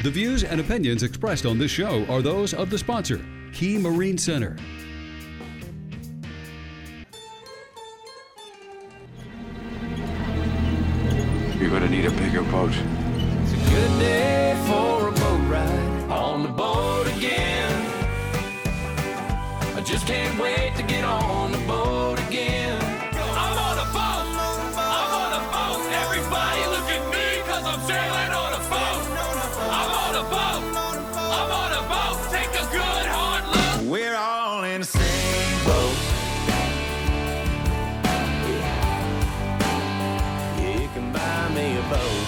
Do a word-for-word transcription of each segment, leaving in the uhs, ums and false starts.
The views and opinions expressed on this show are those of the sponsor, Key Marine Center. You're gonna need a bigger boat. It's a good day for a boat ride on the boat again. I just can't wait to get on the boat again. I'm on a boat, I'm on a boat. Everybody look at me, cause I'm sailing on a boat. I'm on a boat, I'm on a boat. Take a good hard look. We're all in the same boat. You can buy me a boat.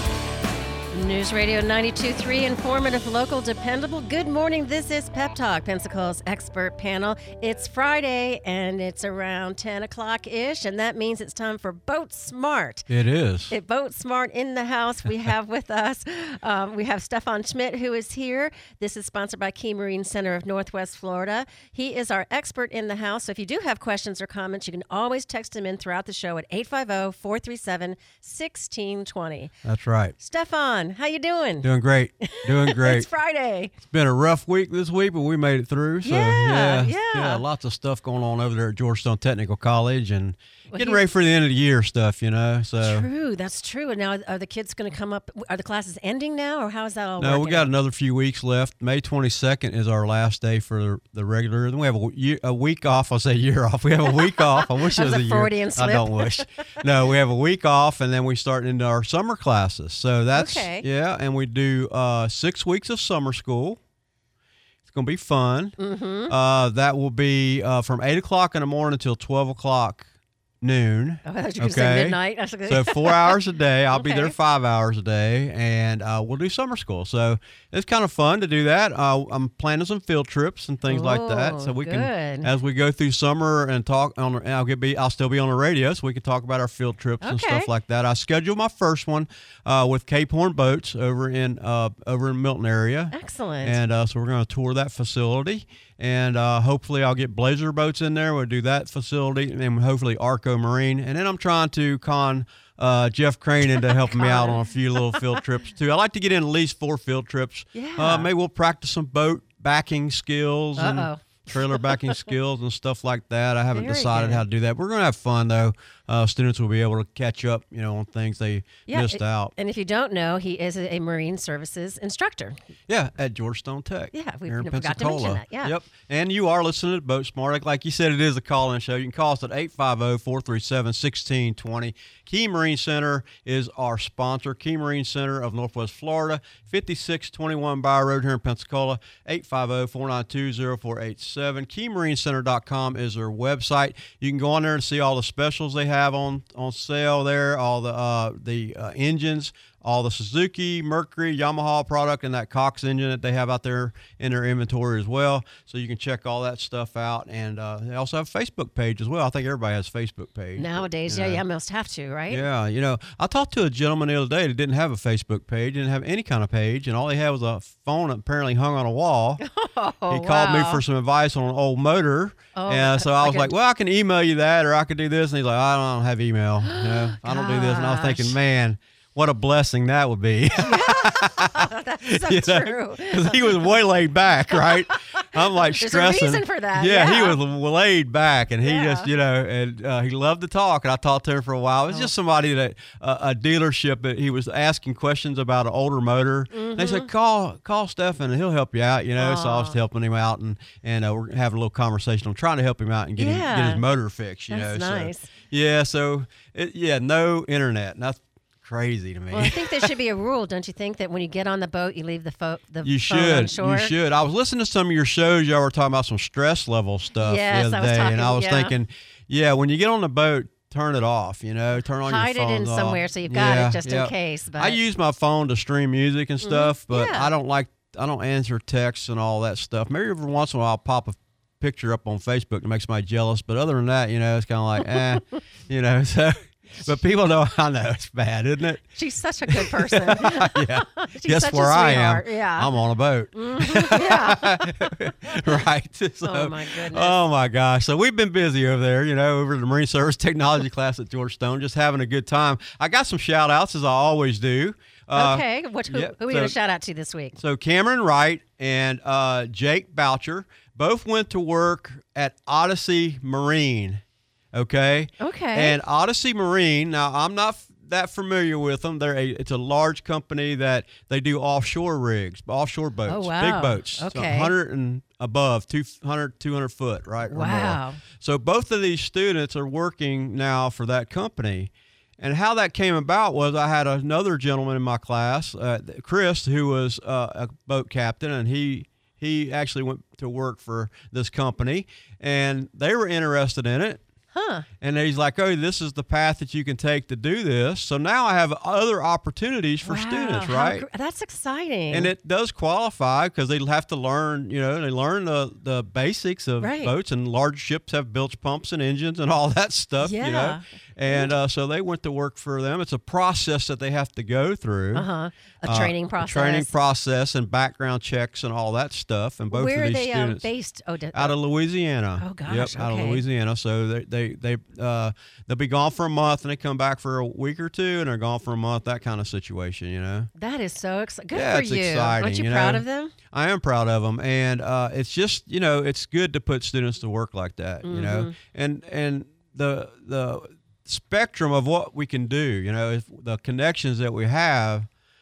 News Radio ninety-two point three, informative, local, dependable. Good morning. This is Pep Talk, Pensacola's expert panel. It's Friday, and it's around ten o'clock-ish, and that means it's time for Boat Smart. It is. It Boat Smart in the house. We have with us, um, we have Stefan Schmidt, who is here. This is sponsored by Key Marine Center of Northwest Florida. He is our expert in the house, so if you do have questions or comments, you can always text him in throughout the show at eight five zero, four three seven, one six two zero. That's right. Stefan, how you doing? Doing great. Doing great. It's Friday. It's been a rough week this week, but we made it through. So Yeah, yeah, yeah. lots of stuff going on over there at Georgetown Technical College, and Well, getting he- ready for the end of the year stuff, you know. So True, that's true. And now, are the kids going to come up? Are the classes ending now, or how is that all no, working? we got another few weeks left. May twenty-second is our last day for the, the regular. Then we have a, year, a week off. I'll say year off. We have a week off. I wish That it was was a a Freudian year. slip. I don't wish. No, we have a week off, and then we start into our summer classes. So that's Okay. yeah, and we do uh, six weeks of summer school. It's going to be fun. Mm-hmm. Uh, that will be uh, from eight o'clock in the morning until twelve o'clock noon. Oh, I thought you were going to say midnight. That's okay. So four hours a day. I'll be there Okay. five hours a day, and uh, we'll do summer school. So it's kind of fun to do that. Uh, I'm planning some field trips and things like that, so Oh, we good. can, as we go through summer and talk on. And I'll get be. I'll still be on the radio, so we can talk about our field trips and Okay. stuff like that. I scheduled my first one uh, with Cape Horn Boats over in uh, over in Milton area. Excellent. And uh, so we're going to tour that facility, and uh, hopefully I'll get Blazer boats in there. We'll do that facility, and then hopefully Arco Marine. And then I'm trying to con uh, Jeff Crane into helping me out on a few little field trips too. I like to get in at least four field trips. Yeah. Uh, maybe we'll practice some boat backing skills Uh-oh. and trailer backing skills and stuff like that. I haven't Very decided good. how to do that. We're going to have fun though. Uh, students will be able to catch up, you know, on things they Yeah, missed it- out. And if you don't know, he is a, a Marine Services instructor. Yeah, at Georgetown Tech. Yeah, we here in forgot to mention Pensacola. that, yeah. Yep. And you are listening to Boat Smart. Like you said, it is a call-in show. You can call us at eight five zero, four three seven, one six two zero. Key Marine Center is our sponsor. Key Marine Center of Northwest Florida, fifty-six twenty-one Byer Road here in Pensacola, eight five zero, four nine two, zero four eight seven. key marine center dot com is their website. You can go on there and see all the specials they have on, on sale there, all the uh, the uh, engines, all the Suzuki, Mercury, Yamaha product, and that Cox engine that they have out there in their inventory as well. So you can check all that stuff out. And uh, they also have a Facebook page as well. I think everybody has a Facebook page. Nowadays, But, yeah, you yeah, know, most have to, right? Yeah, you know, I talked to a gentleman the other day that didn't have a Facebook page, didn't have any kind of page, and all he had was a phone that apparently hung on a wall. Oh, He called me wow. for some advice on an old motor. Oh, and so I was like a- like, well, I can email you that, or I could do this. And he's like, I don't have email. You know, I don't do this. And I was thinking, Gosh. man, what a blessing that would be. That's so You know, true. 'cause he was way laid back, right? I'm like There's a stressing. reason for that, Yeah, yeah. he was laid back, and he Yeah. just, you know, and uh, he loved to talk. And I talked to him for a while. It was Oh. just somebody that uh, a dealership that he was asking questions about an older motor. And they Mm-hmm. said, call call Stefan, and he'll help you out. You know, so I was Aw. helping him out, and and uh, we're having a little conversation. I'm trying to help him out and get him, get Yeah. his motor fixed. You That's know, nice. So, yeah. So it, yeah, no internet. And that's crazy to me. Well, I think there should be a rule, don't you think, that when you get on the boat, you leave the, fo- the You phone on should. shore? You should. I was listening to some of your shows. Y'all were talking about some stress level stuff Yes, the I other was day, and talking- I was yeah. thinking, yeah, when you get on the boat, turn it off. You know, turn on Hide it your in phone somewhere so you've got it just in yeah. case, but- I use my phone to stream music and stuff, but yeah. I don't like. I don't answer texts and all that stuff. Maybe every once in a while, I'll pop a picture up on Facebook that makes somebody jealous. But other than that, you know, it's kind of like, eh, you know. So, but people know. I know it's bad, isn't it? She's such a good person. Yeah. She's Guess such a where I am? sweetheart, yeah. I'm on a boat. yeah. Right. So, Oh, my goodness. Oh my gosh. So we've been busy over there, you know, over the Marine Service Technology class at Georgetown, just having a good time. I got some shout outs as I always do. Uh, okay. What, who, yeah, who are we so- going to shout out to this week? So Cameron Wright and uh, Jake Boucher both went to work at Odyssey Marine. Okay. Okay. And Odyssey Marine. Now I'm not f- that familiar with them. They're a, it's a large company that they do offshore rigs, offshore boats, Oh, wow. big boats, so Okay. one hundred and above, two hundred, two hundred foot, right? or more. Wow. So both of these students are working now for that company. And how that came about was I had another gentleman in my class, uh, Chris, who was uh, a boat captain, and he he actually went to work for this company, and they were interested in it. Huh. And he's like, oh, this is the path that you can take to do this. So now I have other opportunities for Wow, students, how right? gr- That's exciting. And it does qualify because they have to learn, you know, they learn the, the basics of Right. boats, and large ships have bilge pumps and engines and all that stuff, you know. Yeah. And uh, so they went to work for them. It's a process that they have to go through. Uh-huh. A Uh, training a process. training process and background checks and all that stuff. And both Where of are these they um, students based? Oh, d- out of Louisiana. Oh, gosh, Yep, out of okay. Louisiana. So they they they uh, they'll be gone for a month and they come back for a week or two and they're gone for a month. That kind of situation, you know. that is so exciting. Good Yeah, for it's you. exciting, Aren't you, you proud know. of them? I am proud of them, and uh, it's just you know it's good to put students to work like that, you know, Mm-hmm. and and the the spectrum of what we can do, you know, if the connections that we have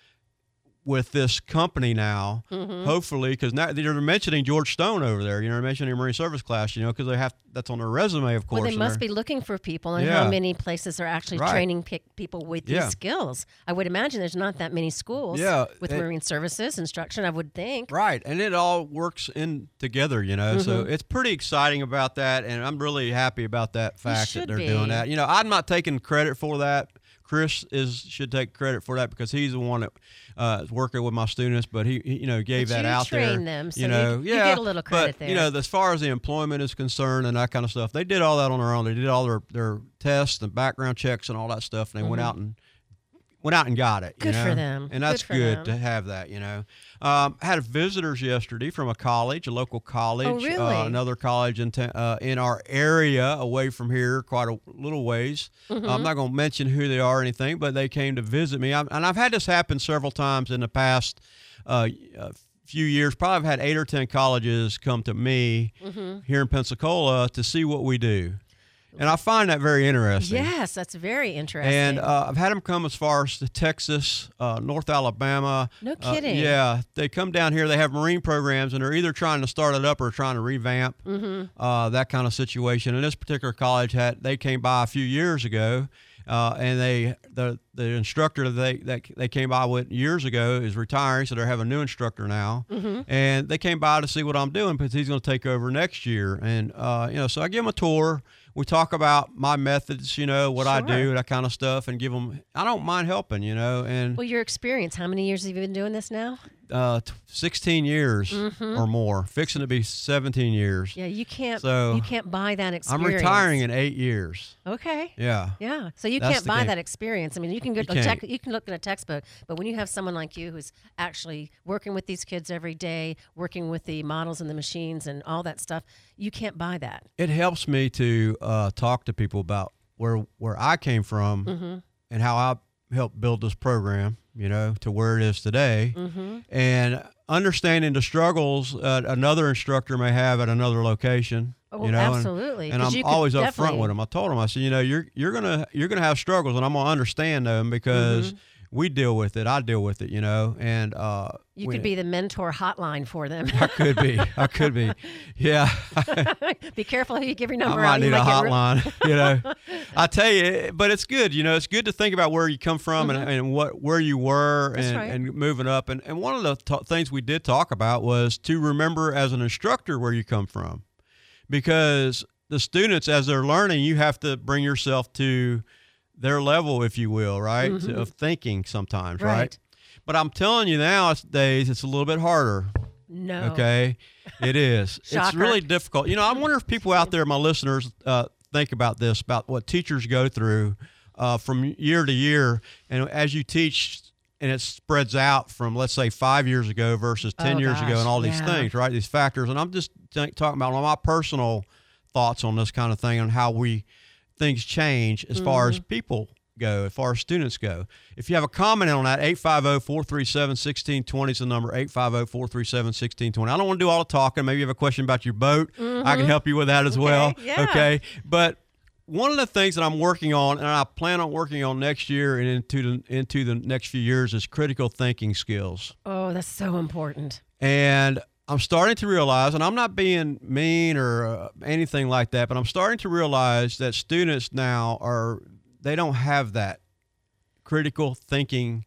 with this company now, Mm-hmm. hopefully, because now they're mentioning George Stone over there, you know, they're mentioning Marine Service class, you know, because they have that's on their resume, of course. Well, they and must they're- be looking for people, and Yeah. how many places are actually Right. training pe- people with Yeah. these skills. I would imagine there's not that many schools Yeah, with it- Marine Services instruction, I would think. Right, and it all works in together, you know. So Mm-hmm. it's pretty exciting about that, and I'm really happy about that fact should that they're be. doing that. You know, I'm not taking credit for that. Chris is should take credit for that because he's the one that uh, is working with my students, but he, he you know gave But that you out there. train them, so you you- know, you yeah, get a little credit but, You there. know, as far as the employment is concerned and that kind of stuff, they did all that on their own. They did all their, their tests and background checks and all that stuff, and they went out and went out and got it. you Mm-hmm. Good for know? them. And that's Good for good them. to have that, you know. Um, had visitors yesterday from a college, a local college, Oh, really? uh, another college in, ta- uh, in our area away from here, quite a little ways. Mm-hmm. I'm not going to mention who they are or anything, but they came to visit me. I'm, and I've had this happen several times in the past uh, uh, few years. Probably I've had eight or ten colleges come to me Mm-hmm. here in Pensacola to see what we do. And I find that very interesting. Yes, that's very interesting. And uh, I've had them come as far as to Texas, uh, North Alabama. No Uh, kidding. yeah, they come down here. They have Marine programs, and they're either trying to start it up or trying to revamp Mm-hmm. uh, that kind of situation. And this particular college had they came by a few years ago, uh, and they the the instructor that they that they came by with years ago is retiring, so they have a new instructor now. Mm-hmm. And they came by to see what I'm doing because he's going to take over next year. And uh, you know, so I give them a tour. We talk about my methods, you know, what I Sure. do, that kind of stuff, and give them. I don't mind helping, you know, and well, your experience, how many years have you been doing this now? uh, t- sixteen years or more, fixing to be seventeen years. Mm-hmm. Yeah, you can't So, you can't buy that I'm experience. retiring in eight years. Okay. Yeah. Yeah. So you That's can't the buy game. that experience. I mean, you can go You to tech, can't. you can look in a textbook, but when you have someone like you who's actually working with these kids every day, working with the models and the machines and all that stuff, you can't buy that. It helps me to uh, talk to people about where where I came from Mm-hmm. and how I helped build this program, you know, to where it is today, Mm-hmm. and understanding the struggles uh, another instructor may have at another location. Oh, you know, and- absolutely. And, 'Cause I'm you could always up definitely- front with them. I told them, I said, you know, you're you're gonna you're gonna have struggles, and I'm gonna understand them because Mm-hmm. we deal with it. I deal with it, you know, and uh, You we- could be the mentor hotline for them. I could be. I could be. Yeah. Be careful who you give your I number might out. You need a get ru- hotline, you know. I tell you, but it's good, you know. It's good to think about where you come from and, and what where you were That's and, right. and moving up. And, and one of the t- things we did talk about was to remember as an instructor where you come from, because the students, as they're learning, you have to bring yourself to their level, if you will, right, of thinking sometimes, right? Mm-hmm. Right. But I'm telling you nowadays, it's a little bit harder. No. Okay, it is. It's Shocker. really difficult. You know, I wonder if people out there, my listeners, uh, think about this, about what teachers go through uh, from year to year, and as you teach, and it spreads out from, let's say, five years ago versus ten Oh, years ago, gosh, and all these yeah. things, right? These factors, and I'm just think, talking about my personal thoughts on this kind of thing, on how we things change as far Mm-hmm. as people go, as far as students go. If you have a comment on that, eight five zero, four three seven, one six two zero is the number, eight five zero, four three seven, one six two zero. I don't want to do all the talking. Maybe you have a question about your boat. Mm-hmm. I can help you with that as okay, well. Yeah. Okay. But one of the things that I'm working on, and I plan on working on next year and into the, into the next few years, is critical thinking skills. Oh, that's so important. And I'm starting to realize, and I'm not being mean or uh, anything like that, but I'm starting to realize that students now are, they don't have that critical thinking.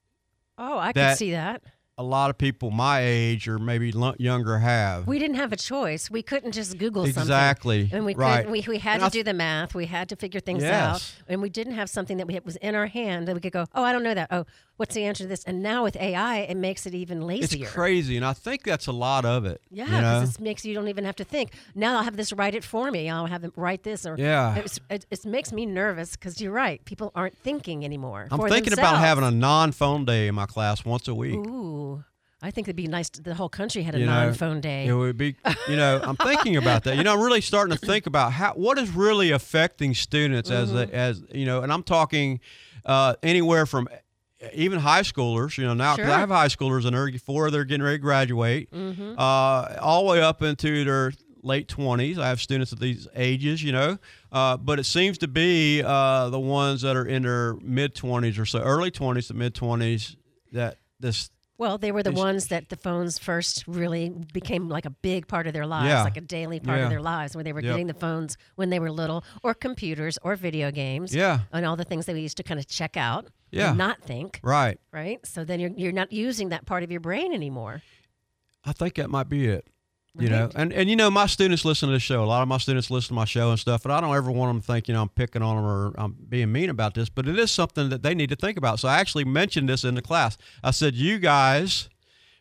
Oh, I that can see that. A lot of people my age or maybe l- younger have. We didn't have a choice. We couldn't just Google something. Exactly. And we right. couldn't, we, we had and to I, do the math. We had to figure things yes. out. And we didn't have something that we had, was in our hand that we could go, oh, I don't know that. Oh, what's the answer to this? And now with A I, it makes it even lazier. It's crazy. And I think that's a lot of it. Yeah, you know? because it makes you don't even have to think. Now I'll have this write it for me. I'll have them write this. Or Yeah. It's, it, it makes me nervous because you're right. People aren't thinking anymore. I'm for thinking themselves. about having a non-phone day in my class once a week. Ooh. I think it'd be nice. To, the whole country had a You know, non-phone day. It would be, you know, I'm thinking about that. You know, I'm really starting to think about how what is really affecting students Mm-hmm. as a, as you know, and I'm talking uh, anywhere from even high schoolers. You know, now 'cause Sure. I have high schoolers and they're four, they're getting ready to graduate, Mm-hmm. uh, all the way up into their late twenties. I have students at these ages, you know, uh, but it seems to be uh, the ones that are in their mid twenties or so, early twenties to mid twenties that this. Well, they were the It's- ones that the phones first really became like a big part of their lives, Yeah. like a daily part Yeah. of their lives, where they were Yep. getting the phones when they were little, or computers, or video games, Yeah. and all the things that we used to kind of check out Yeah. and not think, Right. right? So then you're you're not using that part of your brain anymore. I think that might be it. You know, Right. and, and you know, my students listen to the show. A lot of my students listen to my show and stuff, and I don't ever want them to think, you know, I'm picking on them or I'm being mean about this, but it is something that they need to think about. So I actually mentioned this in the class. I said, you guys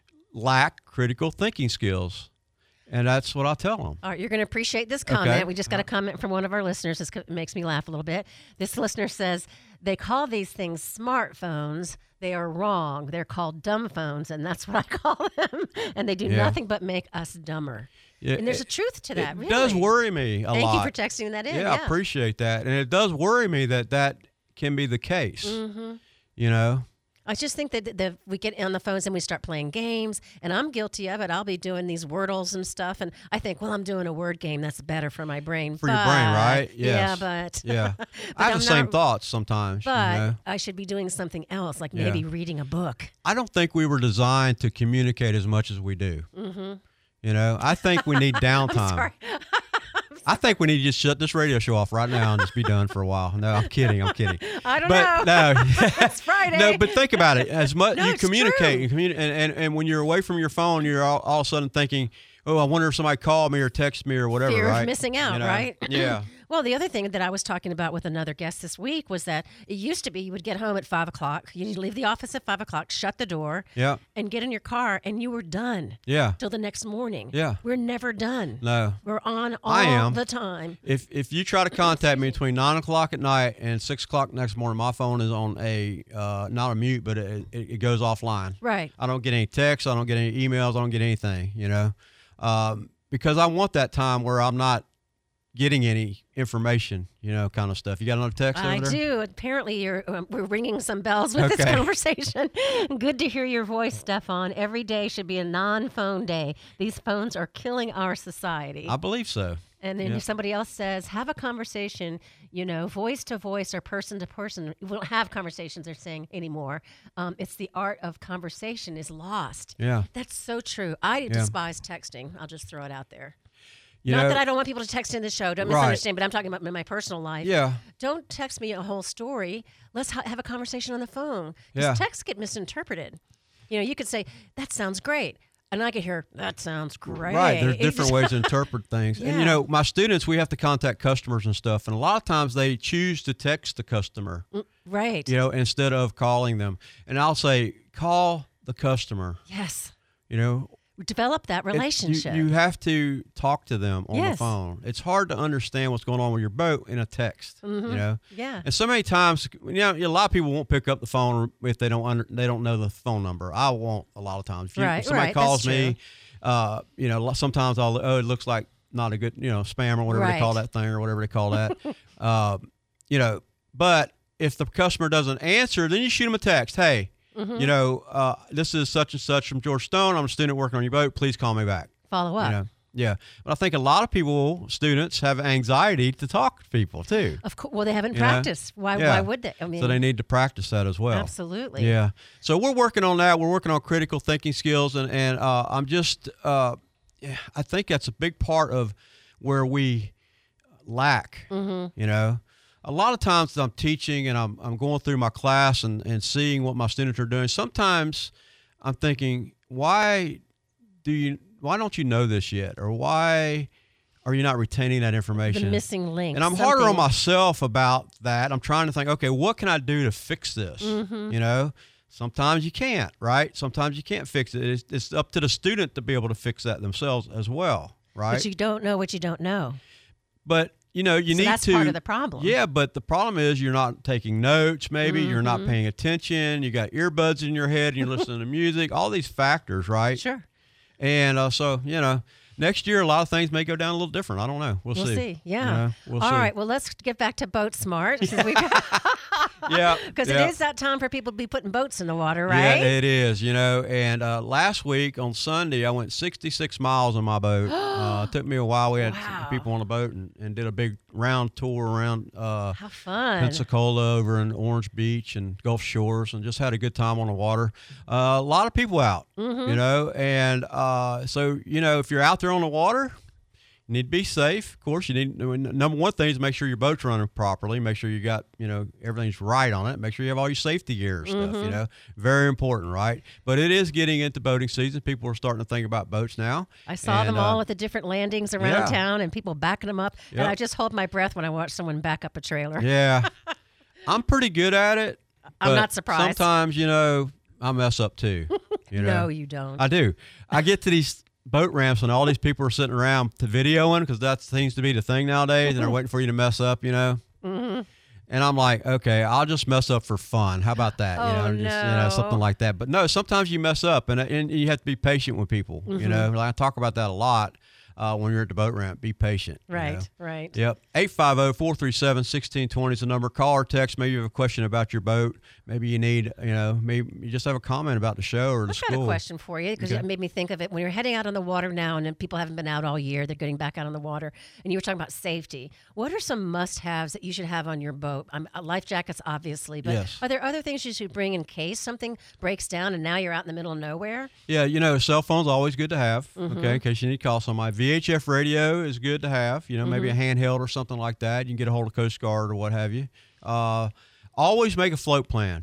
lack critical thinking skills. And that's what I tell them. All right, you're going to appreciate this comment. Okay. We just got a comment from one of our listeners. This co- makes me laugh a little bit. This listener says they call these things smartphones. They are wrong. They're called dumb phones, and that's what I call them. And they do Yeah. nothing but make us dumber. Yeah, and there's it- a truth to that. It really. does worry me a Thank lot. you for texting that in. Yeah, Yeah, I appreciate that. And it does worry me that that can be the case. Mm-hmm. You know? I just think that the, the, we get on the phones and we start playing games, and I'm guilty of it. I'll be doing these Wordles and stuff, and I think, well, I'm doing a word game. That's better for my brain. For your brain, But- right? Yeah, Yes. but Yeah. but I have I'm the same not- thoughts sometimes. But you know? I should be doing something else, like Yeah. maybe reading a book. I don't think we were designed to communicate as much as we do. Mm-hmm. You know, I think we need downtime. Sorry. I think we need to just shut this radio show off right now and just be done for a while. No, I'm kidding. I'm kidding. I don't but know. no, It's Friday. no. But think about it. As much No, you it's communicate, true. you communi- and, and and when you're away from your phone, you're all, all of a sudden thinking, "Oh, I wonder if somebody called me or texted me or whatever." Fear right? of missing out, You know? right? Yeah. Well, the other thing that I was talking about with another guest this week was that it used to be you would get home at five o'clock, you'd leave the office at five o'clock, shut the door, Yeah. and get in your car, and you were done Yeah. till the next morning. Yeah. We're never done. No. We're on all I am. the time. If if you try to contact me between nine o'clock at night and six o'clock next morning, my phone is on a uh, not a mute, but it, it, it goes offline. Right. I don't get any texts. I don't get any emails. I don't get anything. You know, um, because I want that time where I'm not getting any information. You know, kind of stuff. You got another text I over there? do. Apparently, you're um, we're ringing some bells with this Okay. conversation. Good to hear your voice, Stefan. Every day should be a non-phone day. These phones are killing our society. I believe so. And then Yeah. somebody else says, have a conversation, you know, voice to voice or person to person. We don't have conversations, they're saying, anymore. Um, it's the art of conversation is lost. Yeah. That's so true. I despise texting. I'll just throw it out there. You Not know, that I don't want people to text in the show. Don't Right. misunderstand, but I'm talking about in my personal life. Yeah. Don't text me a whole story. Let's ha- have a conversation on the phone. 'Cause Yeah. texts get misinterpreted. You know, you could say, that sounds great. And I could hear, that sounds great. Right. There's It different just- ways to interpret things. And, Yeah. you know, my students, we have to contact customers and stuff. And a lot of times they choose to text the customer, Right. you know, instead of calling them. And I'll say, call the customer, Yes. you know. Develop that It- you- relationship. You, have to talk to them on the Yes. phone. It's hard to understand what's going on with your boat in a text, Mm-hmm. you know. Yeah. And so many times, you know, a lot of people won't pick up the phone if they don't under, they don't know the phone number. I won't a lot of times. If, you, Right, if somebody right, that's calls me, true. uh, you know, sometimes I'll oh, it looks like not a good, you know, spam or whatever they call Right. that thing or whatever they call that. uh, you know, but if the customer doesn't answer, then you shoot them a text. Hey, Mm-hmm. you know, uh, this is such and such from George Stone. I'm a student working on your boat. Please call me back. Follow up. You know? Yeah. But I think a lot of people, students, have anxiety to talk to people too. Of course. Well, they haven't You know? practiced. Why? Yeah. Why would they? I mean, So they need to practice that as well. absolutely. Yeah. So we're working on that. We're working on critical thinking skills, and and uh, I'm just, uh, yeah, I think that's a big part of where we lack. Mm-hmm. You know, a lot of times I'm teaching and I'm I'm going through my class and and seeing what my students are doing. Sometimes I'm thinking, why do you? Why don't you know this yet, or why are you not retaining that information? The missing link. And I'm harder on myself about that. I'm trying to think, okay, what can I do to fix this? Mm-hmm. You know, sometimes you can't, right? Sometimes you can't fix it. It's, it's up to the student to be able to fix that themselves as well, right? But you don't know what you don't know. But, you know, you So need that's to. part of the problem. Yeah, but the problem is you're not taking notes, maybe. You're not Mm-hmm. paying attention. You got earbuds in your head and you're listening to music, all these factors, right? Sure. And uh, so, you know, next year a lot of things may go down a little different. I don't know. We'll, We'll see. see. Yeah. You know, we'll All see. right. Well, let's get back to Boat Smart. Yeah. Because yeah. it is that time for people to be putting boats in the water, right? Yeah, it is, you know. And uh, last week on Sunday, I went sixty-six miles on my boat. uh, it took me a while. We had Wow. people on the boat and, and did a big round tour around uh, How fun. Pensacola over in Orange Beach and Gulf Shores, and just had a good time on the water. Uh, a lot of people out, Mm-hmm. you know. And uh, so, you know, if you're out there on the water, you need to be safe. Of course, you need number one thing is make sure your boat's running properly. Make sure you got, you know, everything's right on it. Make sure you have all your safety gear and stuff. Mm-hmm. You know, very important, right? But it is getting into boating season. People are starting to think about boats now. I saw And, them all uh, at the different landings around yeah. town and people backing them up. And Yep. I just hold my breath when I watch someone back up a trailer. Yeah, I'm pretty good at it. I'm but not surprised. Sometimes, you know, I mess up too. You know? No, you don't. I do. I get to these boat ramps and all these people are sitting around to videoing because that seems to be the thing nowadays, and they're waiting for you to mess up, you know. Mm-hmm. And I'm like, okay, I'll just mess up for fun. How about that? Oh, you know, just you know, no. something like that. But no, sometimes you mess up, and and you have to be patient with people. Mm-hmm. You know, like I talk about that a lot uh, when you're at the boat ramp. Be patient. you Right, know. right. Yep. eight five zero, four three seven, one six two zero is the number. Call or text. Maybe you have a question about your boat. Maybe you need, you know, maybe you just have a comment about the show or the I've school. got a question for you because Okay. it made me think of it. When you're heading out on the water now and then people haven't been out all year, they're getting back out on the water, and you were talking about safety. What are some must-haves that you should have on your boat? Um, uh, life jackets, obviously, but Yes. are there other things you should bring in case something breaks down and now you're out in the middle of nowhere? Yeah, you know, cell phone's always good to have, Mm-hmm. okay, in case you need to call somebody. V H F radio is good to have, you know, maybe a Mm-hmm. handheld or something like that. You can get a hold of Coast Guard or what have you. Uh, always make a float plan,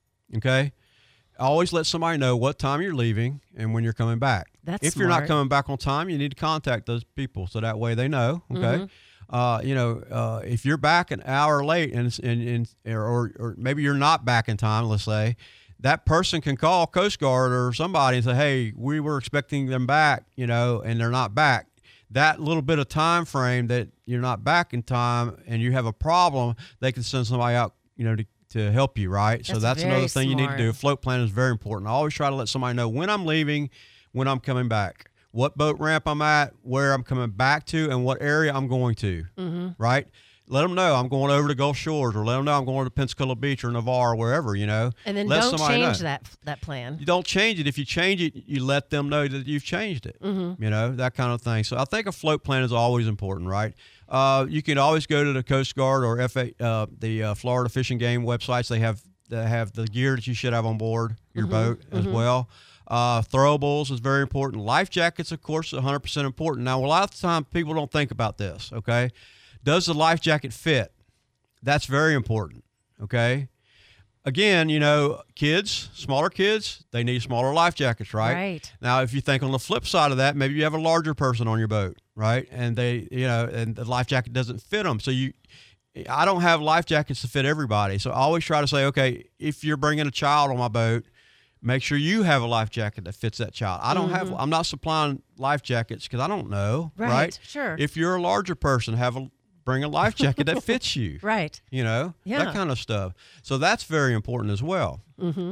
okay? Always let somebody know what time you're leaving and when you're coming back. That's if you're not smart. coming back on time, you need to contact those people so that way they know, okay? Mm-hmm. Uh, you know, uh, if you're back an hour late and, and, and or, or maybe you're not back in time, let's say, that person can call Coast Guard or somebody and say, hey, we were expecting them back, you know, and they're not back. That little bit of time frame that you're not back in time and you have a problem, they can send somebody out, you know, to, to help you, right? so That's that's very another thing you need to smart. do. A float plan is very important. I always try to let somebody know when I'm leaving, when I'm coming back, what boat ramp I'm at, where I'm coming back to, and what area I'm going to, Mm-hmm. right? Let them know I'm going over to Gulf Shores, or let them know I'm going to Pensacola Beach or Navarre, wherever, you know. And then let don't somebody change know. that that plan. You don't change it. If you change it, you let them know that you've changed it. Mm-hmm. You know, that kind of thing. So I think a float plan is always important, right? Uh, you can always go to the Coast Guard or F A, uh, the uh, Florida Fish and Game websites. They have they have the gear that you should have on board your Mm-hmm. boat as well. Uh, throwables is very important. Life jackets, of course, one hundred percent important. Now, a lot of the time, people don't think about this, okay? Does the life jacket fit? That's very important, okay? Again, you know, kids, smaller kids, they need smaller life jackets, right? Right. Now, if you think on the flip side of that, maybe you have a larger person on your boat, right? And they, you know, and the life jacket doesn't fit them. So you, I don't have life jackets to fit everybody. So I always try to say, okay, if you're bringing a child on my boat, make sure you have a life jacket that fits that child. I don't have, I'm not supplying life jackets because I don't know, Right, right? sure. If you're a larger person, have a bring a life jacket that fits you. Right. You know, Yeah. that kind of stuff. So that's very important as well. Mm-hmm.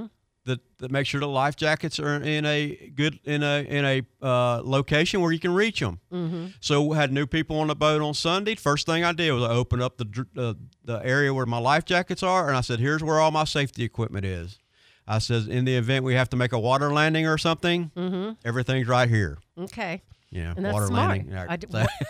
that, that make sure the life jackets are in a good in a in a uh, location where you can reach them. Mm-hmm. So we had new people on the boat on Sunday. First thing I did was I opened up the uh, the area where my life jackets are, and I said, "Here's where all my safety equipment is." I said, "In the event we have to make a water landing or something, mm-hmm. everything's right here." Okay. Yeah, and that's water smart. landing. Yeah, I d-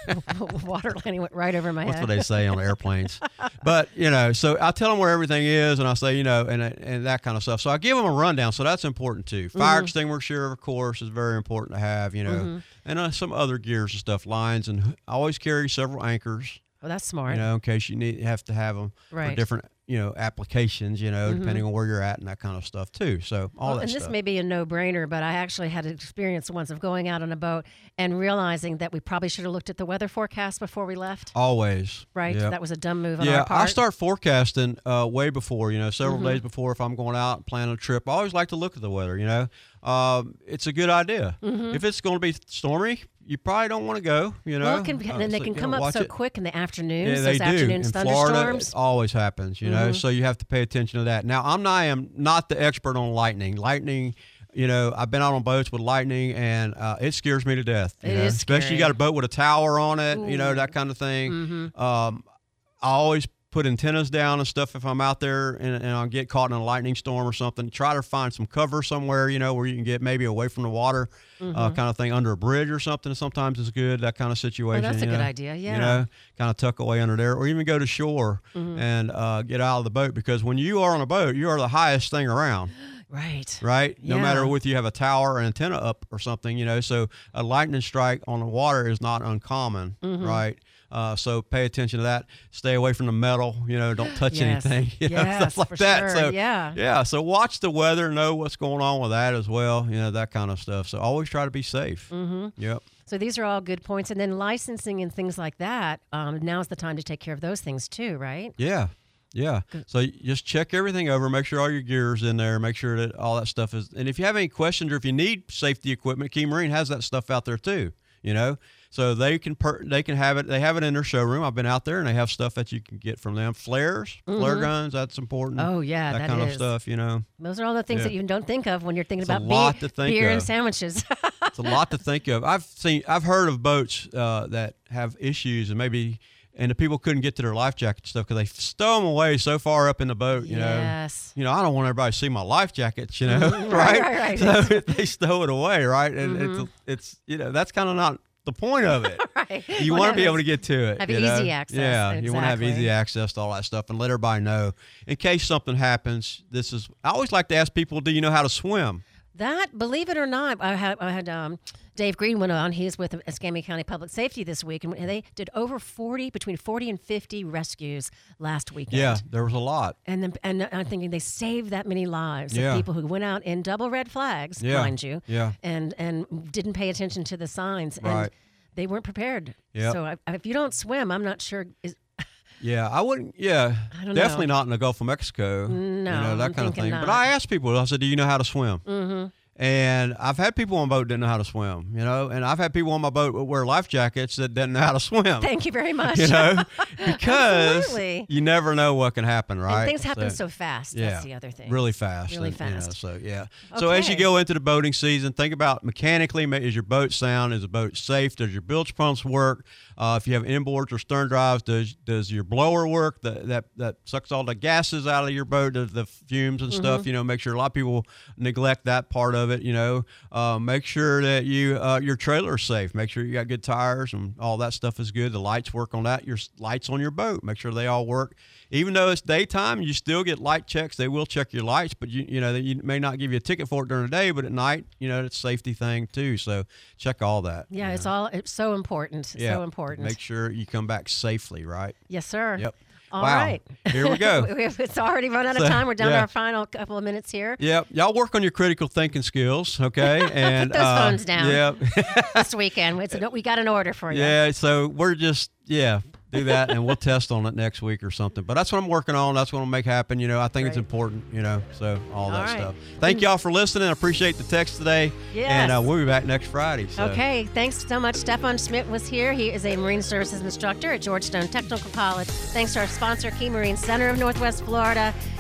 water landing went right over my That's head. what they say on airplanes. But, you know, so I tell them where everything is, and I say, you know, and and that kind of stuff. So I give them a rundown, so that's important too. Fire mm-hmm. extinguisher, of course, is very important to have, you know, mm-hmm. and uh, some other gears and stuff, lines, and I always carry several anchors. Oh, that's smart. You know, in case you need have to have them right. for different, you know, applications, you know, mm-hmm. depending on where you're at and that kind of stuff too. So all well, that and stuff. this may be a no-brainer, but I actually had an experience once of going out on a boat and realizing that we probably should have looked at the weather forecast before we left. Always. Right? Yep. That was a dumb move on yeah, our part. I start forecasting uh, way before, you know, several mm-hmm. days before if I'm going out and planning a trip. I always like to look at the weather, you know. Um, it's a good idea. Mm-hmm. If it's going to be stormy, you probably don't want to go, you know. Well, it can, Uh, and then they so, can you come know, up watch so it. quick in the afternoons, Yeah, they those do. afternoon In thunderstorms. Florida, it always happens, you know, Mhm. so you have to pay attention to that. Now, I'm not, I am not the expert on lightning. Lightning, you know, I've been out on boats with lightning, and uh, it scares me to death. You It know? is Especially scary. you got a boat with a tower on it, you know, Ooh. that kind of thing. Mhm. Um, I always put antennas down and stuff if I'm out there and, and I'll get caught in a lightning storm or something. Try to find some cover somewhere, you know, where you can get maybe away from the water, Mm-hmm. uh, kind of thing, under a bridge or something. Sometimes it's good, that kind of situation. that's a you good know? idea, yeah. You know, kind of tuck away under there, or even go to shore Mm-hmm. and uh, get out of the boat, because when you are on a boat, you are the highest thing around. Right. Right? No Yeah. matter whether you have a tower or antenna up or something, you know, so a lightning strike on the water is not uncommon, Mm-hmm. right? Uh, so pay attention to that. Stay away from the metal, you know, don't touch Yes. anything, you know, Yes, stuff like for that. sure. So, Yeah. yeah. So watch the weather, know what's going on with that as well, you know, that kind of stuff. So always try to be safe. Mm-hmm. Yep. So these are all good points. And then licensing and things like that, um, now's the time to take care of those things too, right? Yeah. Yeah. So you just check everything over, make sure all your gear's in there, make sure that all that stuff is. And if you have any questions or if you need safety equipment, Key Marine has that stuff out there too, you know. So they can per, they can have it. They have it in their showroom. I've been out there and they have stuff that you can get from them. Flares, flare guns, that's important. Oh, yeah, that, that kind is. of stuff, you know. Those are all the things Yeah. that you don't think of when you're thinking It's a about lot beer, to think beer and of. sandwiches. It's a lot to think of. I've seen, I've heard of boats uh, that have issues and maybe, and the people couldn't get to their life jacket stuff because they stow them away so far up in the boat, you know. Yes. You know, I don't want everybody to see my life jackets, you know, Right, right? right, right. So they stow it away, right? And Mm-hmm. it's, it's, you know, that's kind of not the point of it. Right. You Well, want that to be able is- to get to it. have you easy know? access, Yeah, you want to have exactly. easy access to all that stuff and let everybody know in case something happens. This is, I always like to ask people, do you know how to swim? That, believe it or not, I had, I had um, Dave Green went on. He's with Escambia County Public Safety this week, and they did over forty, between forty and fifty rescues last weekend. Yeah, there was a lot. And then, and I'm thinking they saved that many lives Yeah. of people who went out in double red flags, Yeah. mind you, Yeah. and and didn't pay attention to the signs, and Right. they weren't prepared. Yep. So I, if you don't swim, I'm not sure. Is, Yeah, I wouldn't. Yeah, I don't definitely know. not in the Gulf of Mexico. No, you know, that I'm kind of thinking thing. not. But I asked people. I said, "Do you know how to swim?" mm-hmm. And I've had people on boat that didn't know how to swim. You know, and I've had people on my boat that wear life jackets that didn't know how to swim. Thank you very much. You know, because Absolutely. you never know what can happen, right? And things happen so fast. Yeah, That's the other thing. really fast. Really and, you know, fast. so yeah. So as you Okay. go into the boating season, think about mechanically: ma- is your boat sound? Is the boat safe? Does your bilge pumps work? Uh, if you have inboards or stern drives, does does your blower work? The, that that sucks all the gases out of your boat, the, the fumes and stuff. You know, make sure a lot of people neglect that part of it. You know, uh, make sure that you uh, your trailer is safe. Make sure you got good tires and all that stuff is good. The lights work on that. Your s- lights on your boat, make sure they all work. Even though it's daytime, you still get light checks. They will check your lights, but you you know they you may not give you a ticket for it during the day, but at night, you know, it's a safety thing too. So check all that. Yeah, you it's know. all it's so important. Yeah. So important. Make sure you come back safely, right? Yes, sir. Yep. All Wow. right. Here we go. It's already run out of So, time. We're down to yeah. our final couple of minutes here. Yep. Y'all work on your critical thinking skills, okay? And those uh, phones down. Yep. This weekend, it's a, we got an order for you. Yeah, so we're just yeah, do that and we'll test on it next week or something. But that's what I'm working on. That's what I'll make happen. You know, I think it's Great. important, you know, so all that All right. stuff. Thank y'all for listening. I appreciate the text today. Yes. And uh, we'll be back next Friday. So. Okay, thanks so much. Stefan Schmidt was here. He is a Marine Services instructor at Georgetown Technical College. Thanks to our sponsor, Key Marine Center of Northwest Florida.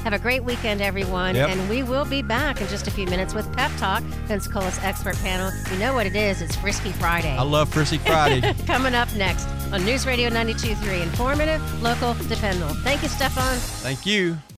Have a great weekend, everyone. Yep. And we will be back in just a few minutes with Pep Talk, Pensacola's expert panel. You know what it is. It's Frisky Friday. I love Frisky Friday. Coming up next on News Radio ninety-two point three. Informative, local, dependable. Thank you, Stefan. Thank you.